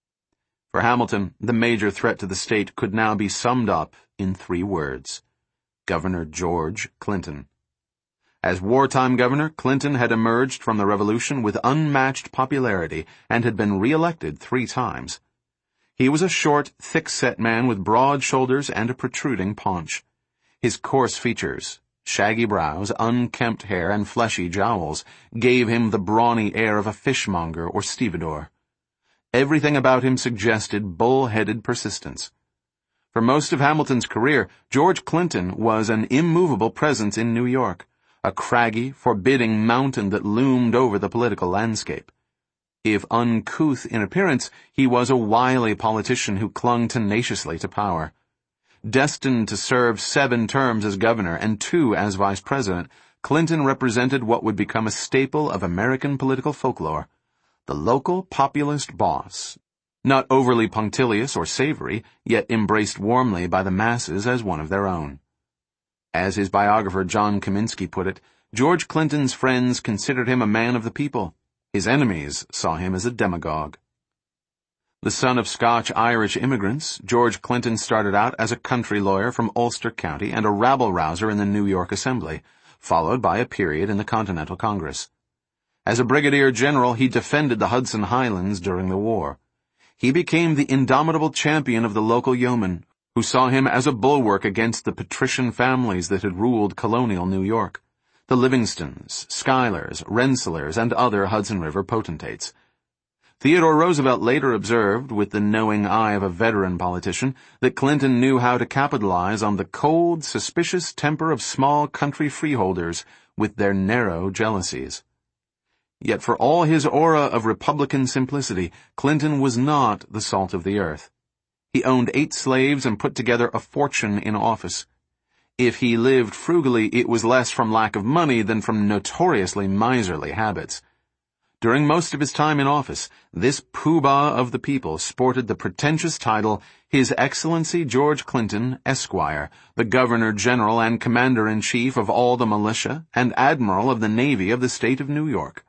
For Hamilton, the major threat to the state could now be summed up in 3 words: Governor George Clinton. As wartime governor, Clinton had emerged from the Revolution with unmatched popularity and had been re-elected 3 times. He was a short, thick-set man with broad shoulders and a protruding paunch. His coarse features, shaggy brows, unkempt hair, and fleshy jowls gave him the brawny air of a fishmonger or stevedore. Everything about him suggested bull-headed persistence. For most of Hamilton's career, George Clinton was an immovable presence in New York, a craggy, forbidding mountain that loomed over the political landscape. If uncouth in appearance, he was a wily politician who clung tenaciously to power. Destined to serve 7 terms as governor and 2 as vice president, Clinton represented what would become a staple of American political folklore: the local populist boss, not overly punctilious or savory, yet embraced warmly by the masses as one of their own. As his biographer John Kaminsky put it, George Clinton's friends considered him a man of the people. His enemies saw him as a demagogue. The son of Scotch-Irish immigrants, George Clinton started out as a country lawyer from Ulster County and a rabble-rouser in the New York Assembly, followed by a period in the Continental Congress. As a brigadier general, he defended the Hudson Highlands during the war. He became the indomitable champion of the local yeomen, who saw him as a bulwark against the patrician families that had ruled colonial New York: the Livingstons, Schuylers, Rensselaers, and other Hudson River potentates. Theodore Roosevelt later observed, with the knowing eye of a veteran politician, that Clinton knew how to capitalize on the cold, suspicious temper of small country freeholders with their narrow jealousies. Yet for all his aura of Republican simplicity, Clinton was not the salt of the earth. He owned 8 slaves and put together a fortune in office. If he lived frugally, it was less from lack of money than from notoriously miserly habits. During most of his time in office, this poobah of the people sported the pretentious title, His Excellency George Clinton, Esquire, the Governor-General and Commander-in-Chief of all the militia and Admiral of the Navy of the state of New York.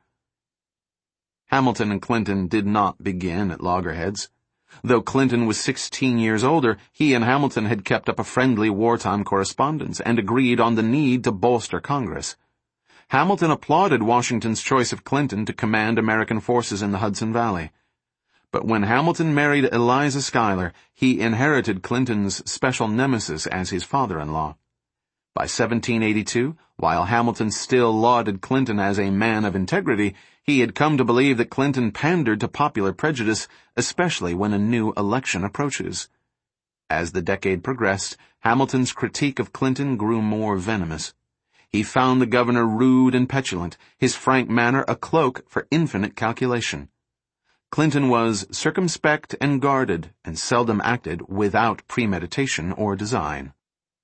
Hamilton and Clinton did not begin at loggerheads. Though Clinton was 16 years older, he and Hamilton had kept up a friendly wartime correspondence and agreed on the need to bolster Congress. Hamilton applauded Washington's choice of Clinton to command American forces in the Hudson Valley. But when Hamilton married Eliza Schuyler, he inherited Clinton's special nemesis as his father-in-law. By 1782, while Hamilton still lauded Clinton as a man of integrity, he had come to believe that Clinton pandered to popular prejudice, especially when a new election approaches. As the decade progressed, Hamilton's critique of Clinton grew more venomous. He found the governor rude and petulant, his frank manner a cloak for infinite calculation. Clinton was circumspect and guarded, and seldom acted without premeditation or design.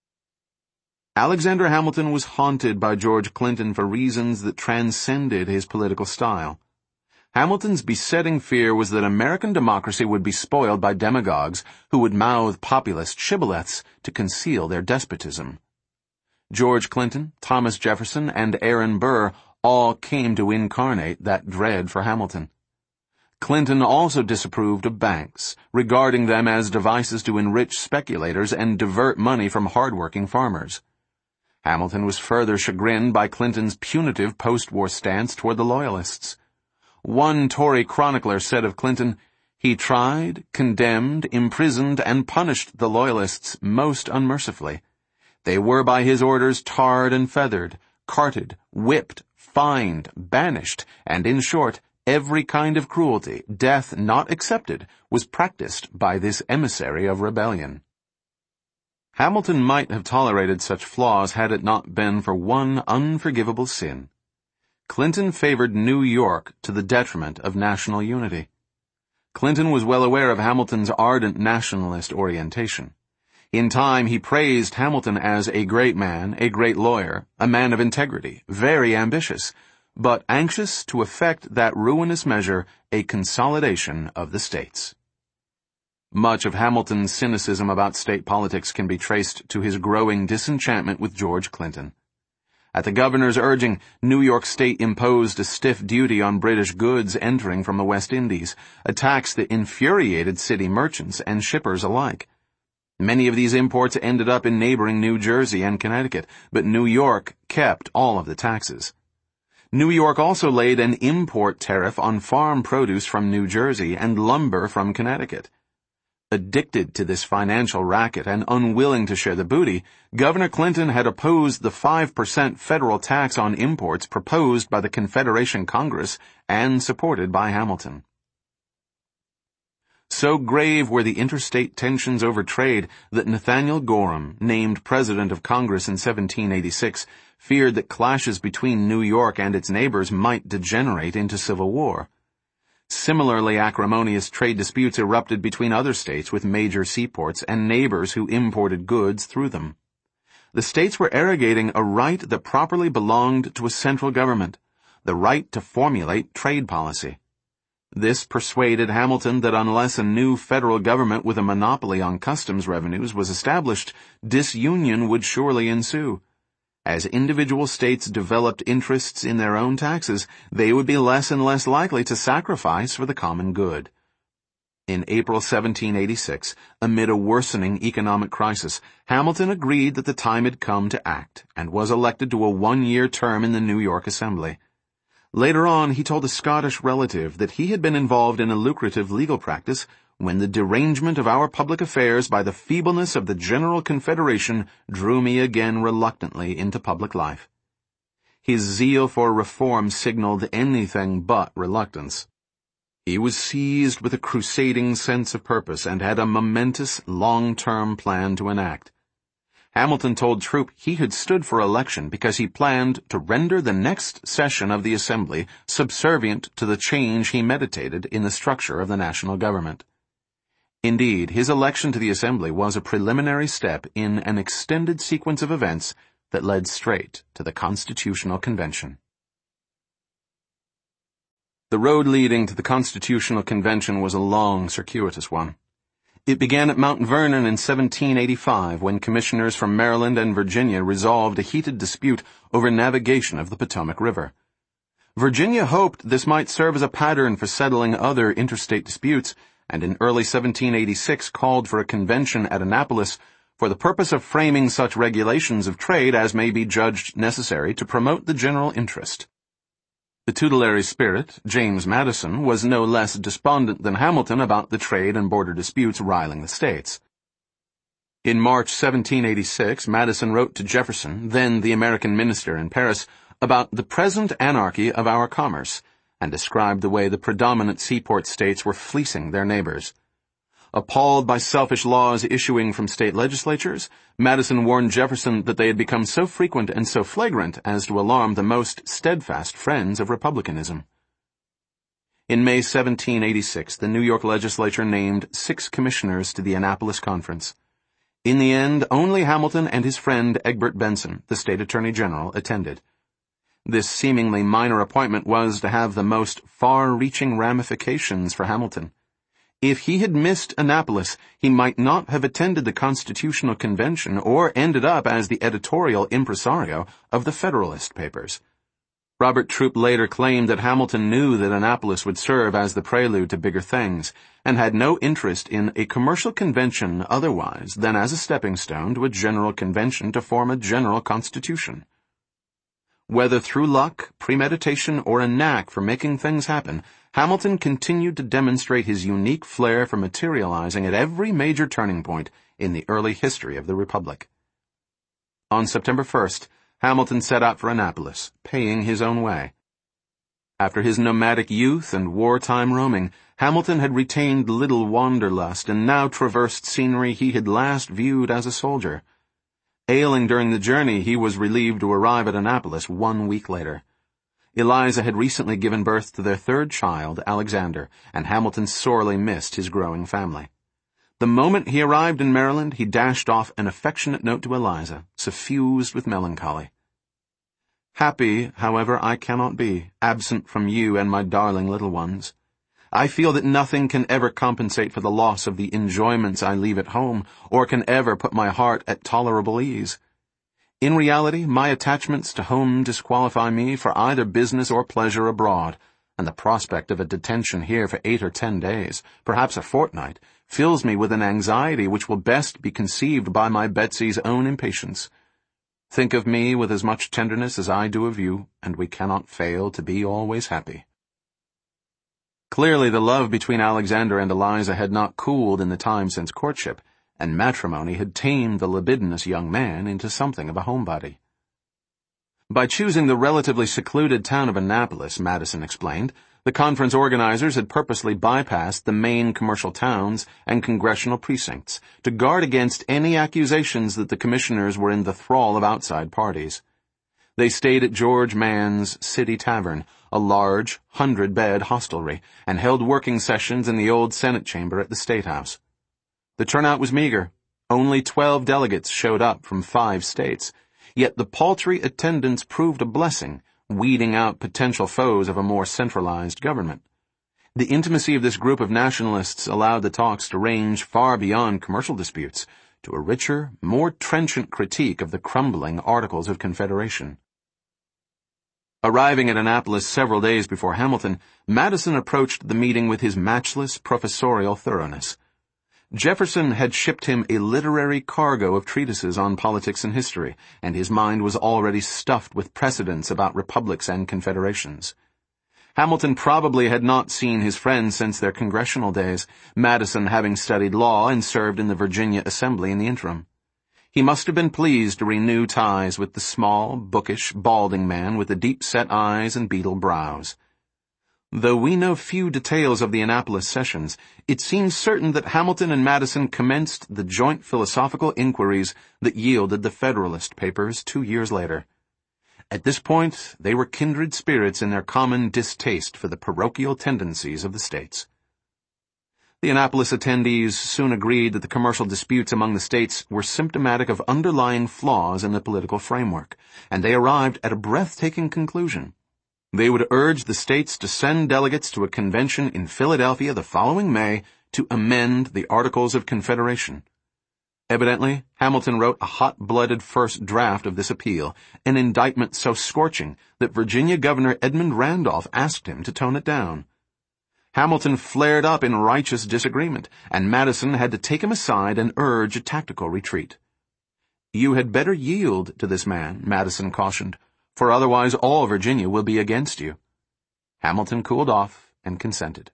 Alexander Hamilton was haunted by George Clinton for reasons that transcended his political style. Hamilton's besetting fear was that American democracy would be spoiled by demagogues who would mouth populist shibboleths to conceal their despotism. George Clinton, Thomas Jefferson, and Aaron Burr all came to incarnate that dread for Hamilton. Clinton also disapproved of banks, regarding them as devices to enrich speculators and divert money from hard-working farmers. Hamilton was further chagrined by Clinton's punitive post-war stance toward the Loyalists. One Tory chronicler said of Clinton, "He tried, condemned, imprisoned, and punished the Loyalists most unmercifully. They were by his orders tarred and feathered, carted, whipped, fined, banished, and in short, every kind of cruelty, death not excepted, was practiced by this emissary of rebellion." Hamilton might have tolerated such flaws had it not been for one unforgivable sin. Clinton favored New York to the detriment of national unity. Clinton was well aware of Hamilton's ardent nationalist orientation. In time, he praised Hamilton as a great man, a great lawyer, a man of integrity, very ambitious, but anxious to effect that ruinous measure, a consolidation of the states. Much of Hamilton's cynicism about state politics can be traced to his growing disenchantment with George Clinton. At the governor's urging, New York State imposed a stiff duty on British goods entering from the West Indies, a tax that infuriated city merchants and shippers alike. Many of these imports ended up in neighboring New Jersey and Connecticut, but New York kept all of the taxes. New York also laid an import tariff on farm produce from New Jersey and lumber from Connecticut. Addicted to this financial racket and unwilling to share the booty, Governor Clinton had opposed the 5% federal tax on imports proposed by the Confederation Congress and supported by Hamilton. So grave were the interstate tensions over trade that Nathaniel Gorham, named President of Congress in 1786, feared that clashes between New York and its neighbors might degenerate into civil war. Similarly acrimonious trade disputes erupted between other states with major seaports and neighbors who imported goods through them. The states were arrogating a right that properly belonged to a central government, the right to formulate trade policy. This persuaded Hamilton that unless a new federal government with a monopoly on customs revenues was established, disunion would surely ensue. As individual states developed interests in their own taxes, they would be less and less likely to sacrifice for the common good. In April 1786, amid a worsening economic crisis, Hamilton agreed that the time had come to act and was elected to a one-year term in the New York Assembly. Later on, he told a Scottish relative that he had been involved in a lucrative legal practice when the derangement of our public affairs by the feebleness of the General Confederation drew me again reluctantly into public life. His zeal for reform signaled anything but reluctance. He was seized with a crusading sense of purpose and had a momentous long-term plan to enact. Hamilton told Troup he had stood for election because he planned to render the next session of the Assembly subservient to the change he meditated in the structure of the national government. Indeed, his election to the Assembly was a preliminary step in an extended sequence of events that led straight to the Constitutional Convention. The road leading to the Constitutional Convention was a long, circuitous one. It began at Mount Vernon in 1785 when commissioners from Maryland and Virginia resolved a heated dispute over navigation of the Potomac River. Virginia hoped this might serve as a pattern for settling other interstate disputes, and in early 1786 called for a convention at Annapolis for the purpose of framing such regulations of trade as may be judged necessary to promote the general interest. The tutelary spirit, James Madison, was no less despondent than Hamilton about the trade and border disputes riling the states. In March 1786, Madison wrote to Jefferson, then the American minister in Paris, about the present anarchy of our commerce, and described the way the predominant seaport states were fleecing their neighbors. Appalled by selfish laws issuing from state legislatures, Madison warned Jefferson that they had become so frequent and so flagrant as to alarm the most steadfast friends of republicanism. In May 1786, the New York legislature named 6 commissioners to the Annapolis Conference. In the end, only Hamilton and his friend Egbert Benson, the state attorney general, attended. This seemingly minor appointment was to have the most far-reaching ramifications for Hamilton. If he had missed Annapolis, he might not have attended the Constitutional Convention or ended up as the editorial impresario of the Federalist Papers. Robert Troup later claimed that Hamilton knew that Annapolis would serve as the prelude to bigger things, and had no interest in a commercial convention otherwise than as a stepping stone to a general convention to form a general constitution. Whether through luck, premeditation, or a knack for making things happen, Hamilton continued to demonstrate his unique flair for materializing at every major turning point in the early history of the Republic. On September 1st, Hamilton set out for Annapolis, paying his own way. After his nomadic youth and wartime roaming, Hamilton had retained little wanderlust and now traversed scenery he had last viewed as a soldier. Ailing during the journey, he was relieved to arrive at Annapolis 1 week later. Eliza had recently given birth to their 3rd child, Alexander, and Hamilton sorely missed his growing family. The moment he arrived in Maryland, he dashed off an affectionate note to Eliza, suffused with melancholy. Happy, however, I cannot be, absent from you and my darling little ones. I feel that nothing can ever compensate for the loss of the enjoyments I leave at home, or can ever put my heart at tolerable ease. In reality, my attachments to home disqualify me for either business or pleasure abroad, and the prospect of a detention here for 8 or 10 days, perhaps a fortnight, fills me with an anxiety which will best be conceived by my Betsy's own impatience. Think of me with as much tenderness as I do of you, and we cannot fail to be always happy. Clearly the love between Alexander and Eliza had not cooled in the time since courtship, and matrimony had tamed the libidinous young man into something of a homebody. By choosing the relatively secluded town of Annapolis, Madison explained, the conference organizers had purposely bypassed the main commercial towns and congressional precincts to guard against any accusations that the commissioners were in the thrall of outside parties. They stayed at George Mann's City Tavern, a large, 100-bed hostelry, and held working sessions in the old Senate chamber at the State House. The turnout was meager, Only 12 delegates showed up from 5 states, yet the paltry attendance proved a blessing, weeding out potential foes of a more centralized government. The intimacy of this group of nationalists allowed the talks to range far beyond commercial disputes to a richer, more trenchant critique of the crumbling Articles of Confederation. Arriving at Annapolis several days before Hamilton, Madison approached the meeting with his matchless professorial thoroughness. Jefferson had shipped him a literary cargo of treatises on politics and history, and his mind was already stuffed with precedents about republics and confederations. Hamilton probably had not seen his friend since their congressional days, Madison having studied law and served in the Virginia Assembly in the interim. He must have been pleased to renew ties with the small, bookish, balding man with the deep-set eyes and beetle brows. Though we know few details of the Annapolis sessions, it seems certain that Hamilton and Madison commenced the joint philosophical inquiries that yielded the Federalist Papers 2 years later. At this point, they were kindred spirits in their common distaste for the parochial tendencies of the states. The Annapolis attendees soon agreed that the commercial disputes among the states were symptomatic of underlying flaws in the political framework, and they arrived at a breathtaking conclusion. They would urge the states to send delegates to a convention in Philadelphia the following May to amend the Articles of Confederation. Evidently, Hamilton wrote a hot-blooded first draft of this appeal, an indictment so scorching that Virginia Governor Edmund Randolph asked him to tone it down. Hamilton flared up in righteous disagreement, and Madison had to take him aside and urge a tactical retreat. "You had better yield to this man," Madison cautioned, "for otherwise all Virginia will be against you." Hamilton cooled off and consented.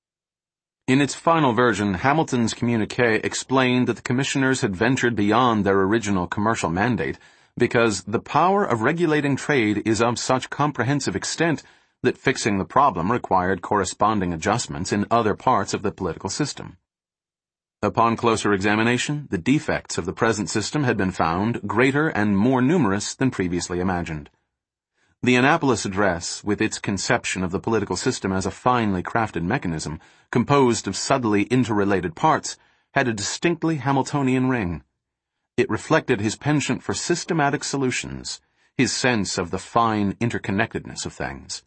In its final version, Hamilton's communiqué explained that the commissioners had ventured beyond their original commercial mandate because the power of regulating trade is of such comprehensive extent that fixing the problem required corresponding adjustments in other parts of the political system. Upon closer examination, the defects of the present system had been found greater and more numerous than previously imagined. The Annapolis Address, with its conception of the political system as a finely crafted mechanism, composed of subtly interrelated parts, had a distinctly Hamiltonian ring. It reflected his penchant for systematic solutions, his sense of the fine interconnectedness of things.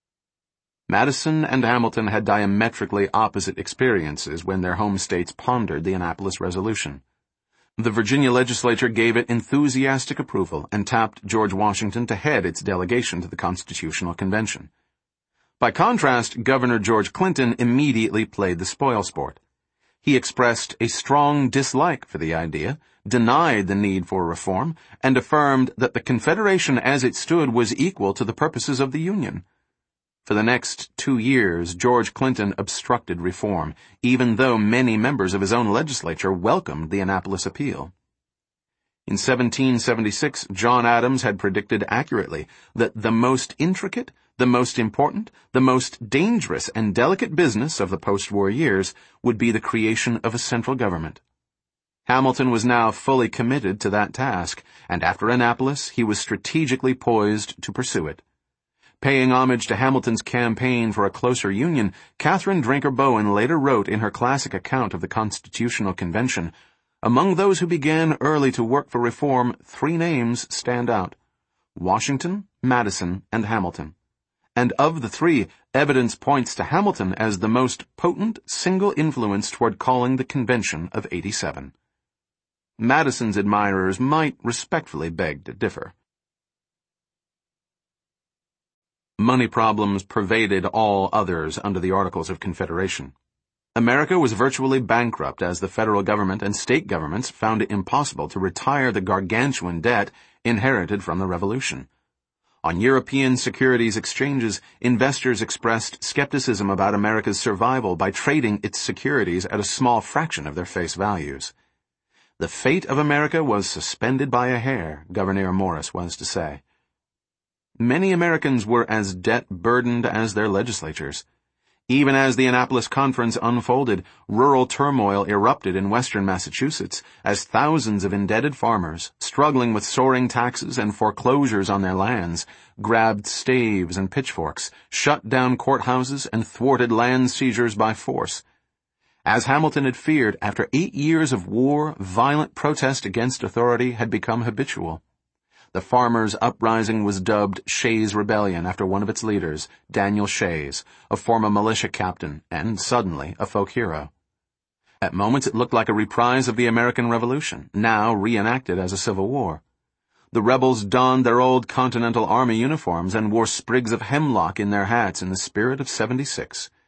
Madison and Hamilton had diametrically opposite experiences when their home states pondered the Annapolis Resolution. The Virginia legislature gave it enthusiastic approval and tapped George Washington to head its delegation to the Constitutional Convention. By contrast, Governor George Clinton immediately played the spoilsport. He expressed a strong dislike for the idea, denied the need for reform, and affirmed that the Confederation as it stood was equal to the purposes of the Union. For the next 2 years, George Clinton obstructed reform, even though many members of his own legislature welcomed the Annapolis appeal. In 1776, John Adams had predicted accurately that the most intricate, the most important, the most dangerous and delicate business of the post-war years would be the creation of a central government. Hamilton was now fully committed to that task, and after Annapolis, he was strategically poised to pursue it. Paying homage to Hamilton's campaign for a closer union, Catherine Drinker Bowen later wrote in her classic account of the Constitutional Convention, "Among those who began early to work for reform, 3 names stand out: Washington, Madison, and Hamilton. And of the 3, evidence points to Hamilton as the most potent single influence toward calling the Convention of '87. Madison's admirers might respectfully beg to differ. Money problems pervaded all others under the Articles of Confederation. America was virtually bankrupt as the federal government and state governments found it impossible to retire the gargantuan debt inherited from the Revolution. On European securities exchanges, investors expressed skepticism about America's survival by trading its securities at a small fraction of their face values. The fate of America was suspended by a hair, Gouverneur Morris was to say. Many Americans were as debt-burdened as their legislatures. Even as the Annapolis Conference unfolded, rural turmoil erupted in western Massachusetts as thousands of indebted farmers, struggling with soaring taxes and foreclosures on their lands, grabbed staves and pitchforks, shut down courthouses, and thwarted land seizures by force. As Hamilton had feared, after 8 years of war, violent protest against authority had become habitual. The farmers' uprising was dubbed Shays' Rebellion after one of its leaders, Daniel Shays, a former militia captain and, suddenly, a folk hero. At moments it looked like a reprise of the American Revolution, now reenacted as a civil war. The rebels donned their old Continental Army uniforms and wore sprigs of hemlock in their hats in the spirit of '76,